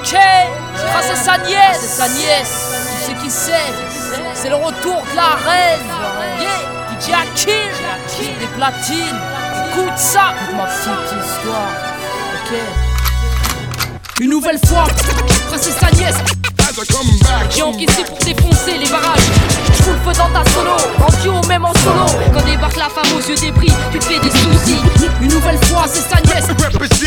Ok, Princesse Agnès, c'est sa nièce. Tu sais qui c'est le retour de la reine. Yeah, DJ Akil, des platines. Écoute ça, ma petite histoire. Ok. Une nouvelle fois, Princesse Agnès qui encaissé pour défoncer les barrages. Fous le feu dans ta solo, en duo même en solo. Quand débarque la femme aux yeux débris, tu te fais des soucis. Une nouvelle fois, c'est Agnès